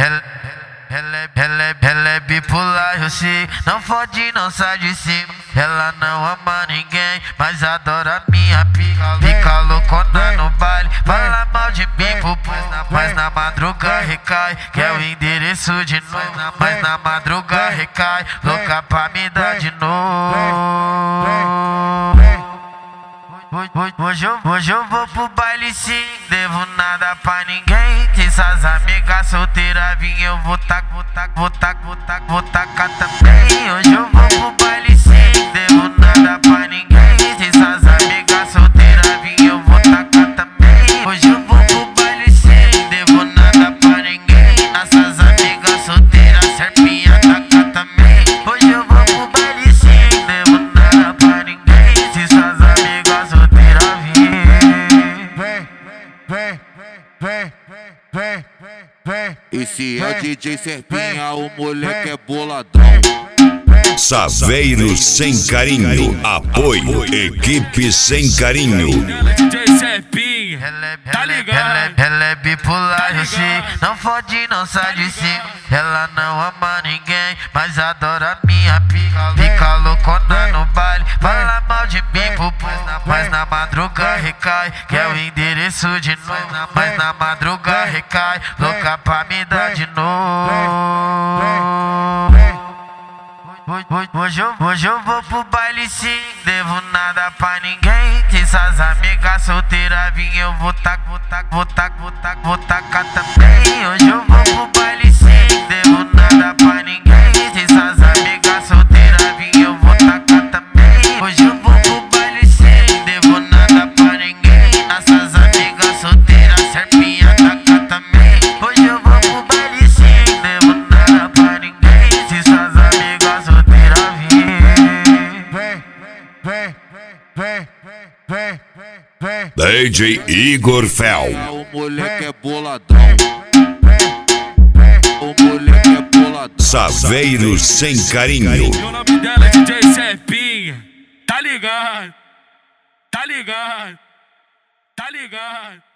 Ela é bipolar, eu sei, não fode, não sai de cima. Ela não ama ninguém, mas adora minha pica. Fica loucona no baile, fala mal de mim, mas na madruga recai. Quer o endereço de novo, mas na madruga recai. Louca pra me dar de novo. Hoje eu vou pro baile sim, devo nada pra ninguém. Se essas amigas solteiras vir, eu vou tacar também. Hoje eu vou pro baile sim, devo nada pra ninguém. Se essas amigas solteiras vir, eu vou tacar também. Hoje eu vou pro baile sim, devo nada pra ninguém. Essas amigas solteiras, serpinha taca também. Hoje eu vou pro baile sim, devo nada pra ninguém. Se essas amigas solteiras vir, vem. Esse é o DJ Serpinha, o moleque é boladão. Saveiros sem carinho, apoio, equipe sem carinho. DJ Serpinha, tá ligado? Ela é bipolar, eu sei, não fode, não sai de cima. Ela não ama ninguém, mas adora minha pica. Fica loucona no baile, fala mal de mim, mas na madruga recai. Quer o endereço de novo, mas na madruga recai. Louca pra me dar de novo. Hoje eu vou pro baile sim, devo nada pra ninguém. Se essas amigas solteiras vir, eu vou tacar também. Hoje eu vou pro baile sim, devo nada pra ninguém. Se essas amigas solteiras vir, eu vou tacar também. Hoje eu vou pro baile sim, devo nada pra ninguém. Essas amigas solteiras, serpinha taca também. Hoje eu vou pro baile sim, devo nada pra ninguém. Se essas amigas solteiras vir, DJ Igor Fel. O moleque é boladão. O moleque é boladão. Saveiros sem carinho. O nome dela é DJ Serpinha, tá ligado? Tá ligado? Tá ligado?